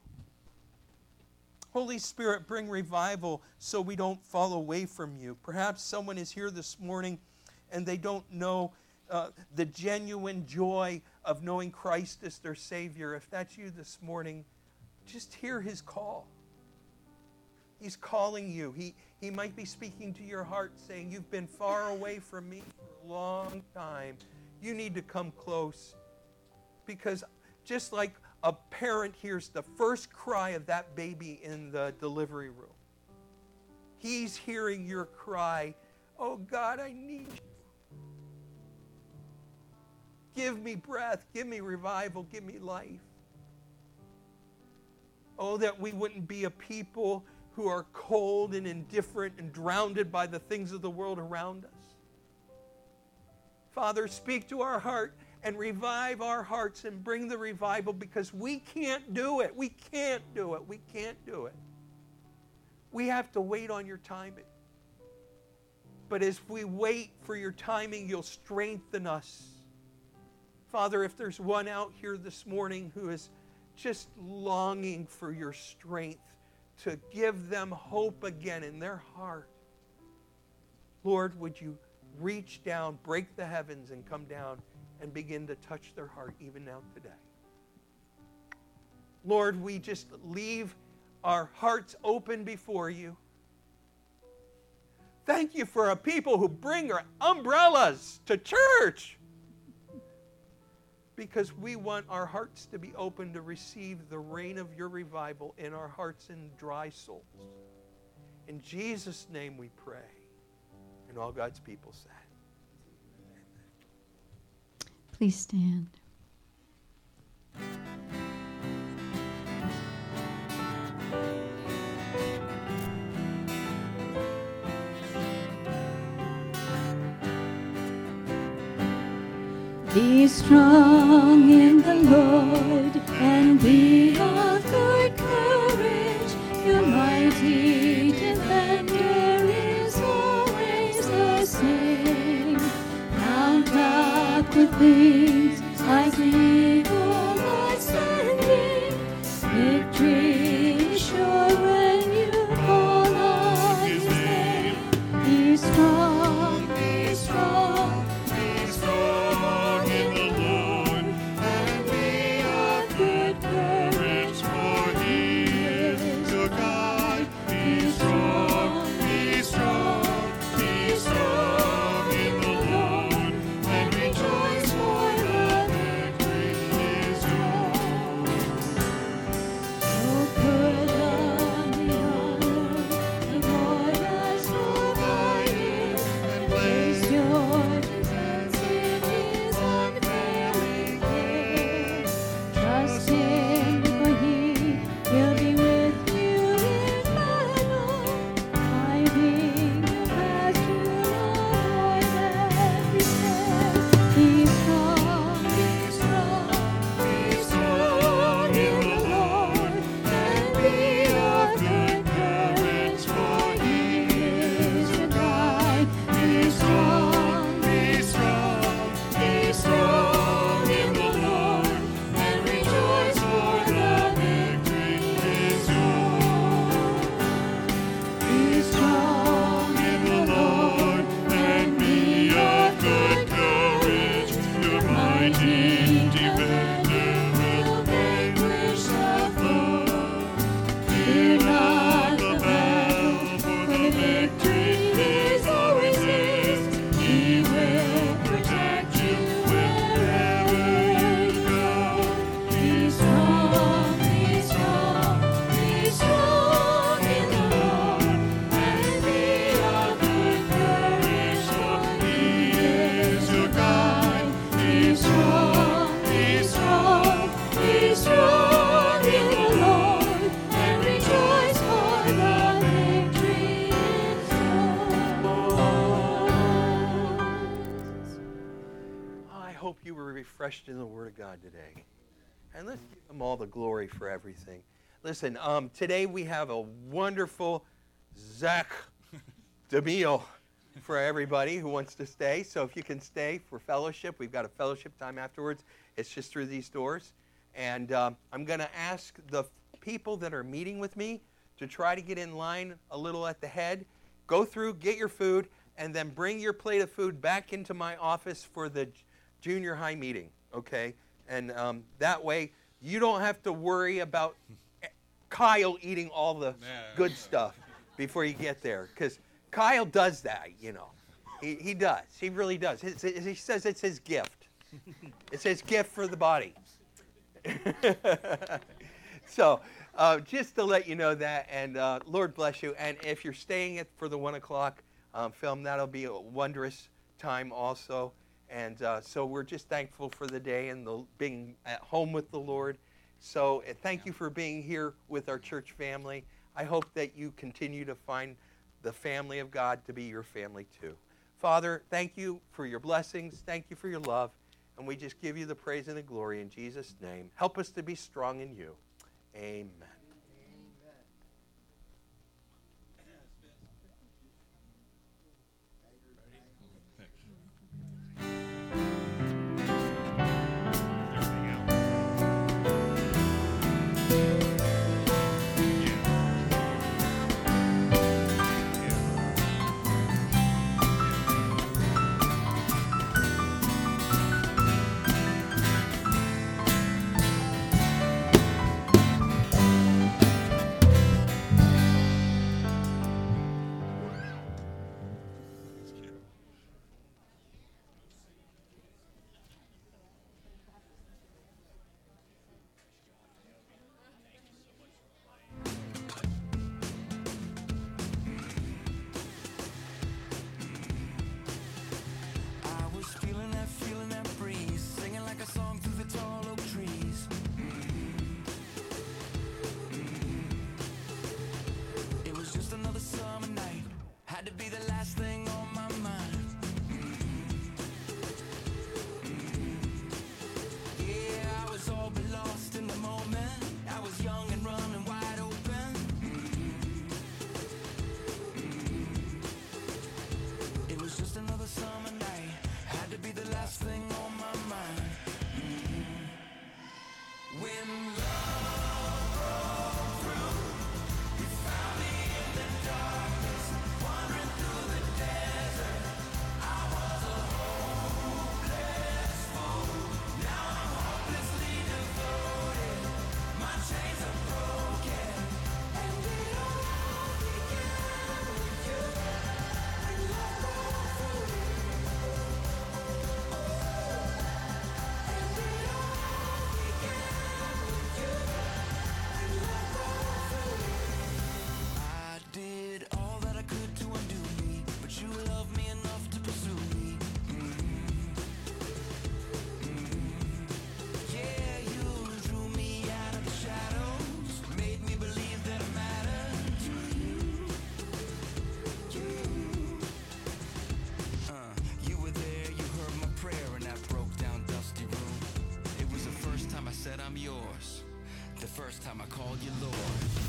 Holy Spirit, bring revival so we don't fall away from You. Perhaps someone is here this morning and they don't know the genuine joy of knowing Christ as their Savior. If that's you this morning, just hear His call. He's calling you. He might be speaking to your heart saying, you've been far away from Me for a long time. You need to come close. Because just like a parent hears the first cry of that baby in the delivery room, He's hearing your cry, oh God, I need You. Give me breath, give me revival, give me life. Oh, that we wouldn't be a people who are cold and indifferent and drowned by the things of the world around us. Father, speak to our heart and revive our hearts and bring the revival, because we can't do it. We can't do it. We can't do it. We have to wait on Your timing. But as we wait for Your timing, You'll strengthen us. Father, if there's one out here this morning who is just longing for Your strength to give them hope again in their heart, Lord, would You reach down, break the heavens, and come down and begin to touch their heart even now today. Lord, we just leave our hearts open before you. Thank you for a people who bring their umbrellas to church, because we want our hearts to be open to receive the rain of your revival in our hearts and dry souls. In Jesus' name we pray. And all God's people said. Please stand. Be strong in the Lord and be of good courage. Your mighty defender is always the same. Mount up with wings like eagles ascending. Victory is sure when you call on His name. Be strong, be strong, be strong in the Lord, and be of good courage, for He is your God. Be strong, be strong, be strong in the Lord, and rejoice, for the victory is yours. So put on the honor the Lord has provided, and place your defense in His unfailing care. Trust Him, for He will be with you in battle, guiding your path to avoid every snare. Be strong, be strong, be strong in the Lord, and be of good courage, for He is your guide. Be strong, be strong, be strong in the Lord, and rejoice, for the victory is yours. Be strong in the Lord, and be of good courage. Your mighty defender will vanquish the foe. Fear not the battle, for the victory is always His. He will protect you wherever you go. Be strong, be strong, be strong in the Lord, and be of good courage, for He is your God. Be strong, be strong, be strong in the Lord, and rejoice, for the victory is yours. I hope you were refreshed in the Word of God today. And let's give Him all the glory for everything. Listen, today we have a wonderful Zach meal for everybody who wants to stay. So if you can stay for fellowship, we've got a fellowship time afterwards. It's just through these doors. And I'm going to ask the people that are meeting with me to try to get in line a little at the head. Go through, get your food, and then bring your plate of food back into my office for the junior high meeting, okay? And that way you don't have to worry about Kyle eating all the good stuff before you get there, because Kyle does that, you know. He does. He really does. He says it's his gift. It's his gift for the body. So just to let you know that, and Lord bless you. And if you're staying for the 1 o'clock film, that'll be a wondrous time also. And so we're just thankful for the day and the being at home with the Lord. So thank you for being here with our church family. I hope that you continue to find the family of God to be your family too. Father, thank you for your blessings. Thank you for your love. And we just give you the praise and the glory in Jesus' name. Help us to be strong in you. Amen. I did all that I could to undo me, but you loved me enough to pursue me. Yeah, you drew me out of the shadows, made me believe that I mattered to you. You were there, you heard my prayer in that broke down dusty room. It was the first time I said I'm yours, the first time I called you Lord.